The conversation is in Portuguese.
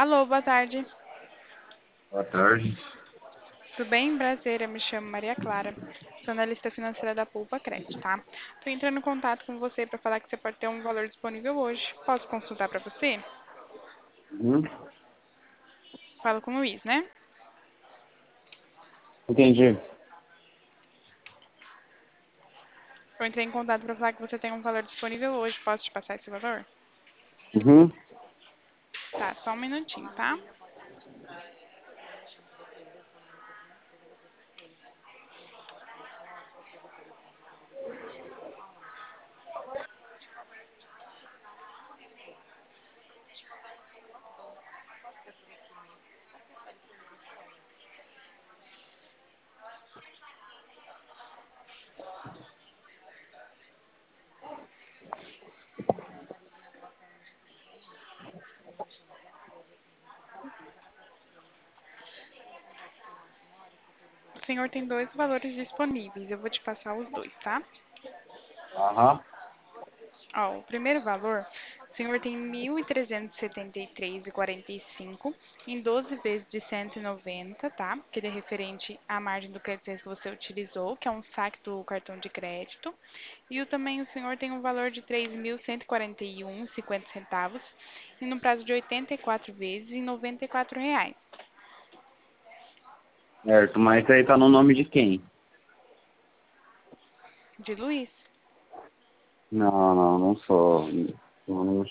Alô, boa tarde. Boa tarde. Tudo bem? Prazer, eu me chamo Maria Clara. Sou analista financeira da Poupa Crédito, tá? Tô entrando em contato com você para falar que você pode ter um valor disponível hoje. Posso consultar para você? Uhum. Falo com o Luiz, né? Entendi. Eu entrei em contato para falar que você tem um valor disponível hoje. Posso te passar esse valor? Uhum. Tá, só um minutinho, tá? O senhor tem dois valores disponíveis. Eu vou te passar os dois, tá? Aham. Ó, o primeiro valor, o senhor tem 1.373,45 em 12 vezes de 190, tá? Que ele é referente à margem do crédito que você utilizou, que é um saque do cartão de crédito. Também o senhor tem um valor de 3.141,50 e no prazo de 84 vezes em R$ 94. Certo, mas aí tá no nome de quem? De Luiz. Não, não sou. Não